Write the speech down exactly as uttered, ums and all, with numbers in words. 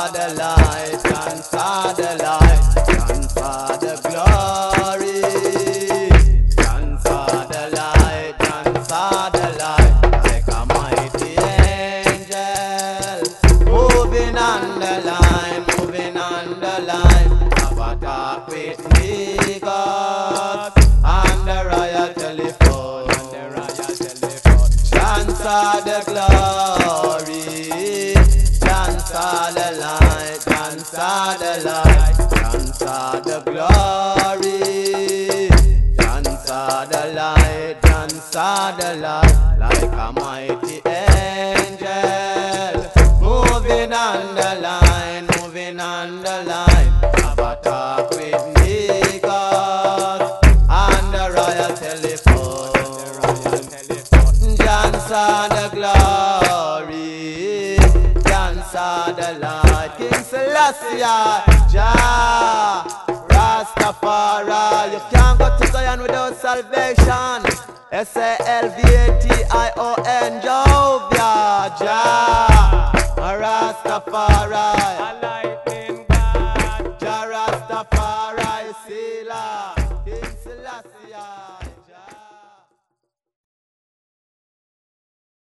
for the light, dance for the light, dance for the glory. Dance for the light, dance for the light, like a mighty angel. Moving on the line, moving on the line. Have a talk with me, God, on the royal telephone, on the royal telephone. Dance for the glory, dance for the light, dance for the light, dance for the glory, dance for the light, dance for the light, like a mighty angel. Moving on the line, moving on the line. Have a talk with me, God, on the royal telephone. Dance on the glory, dance on the light. King Selassie, Jah, Rastafari. You can't go to Zion without salvation. S A L V A T I O N, Jehovah, Jah, Rastafari.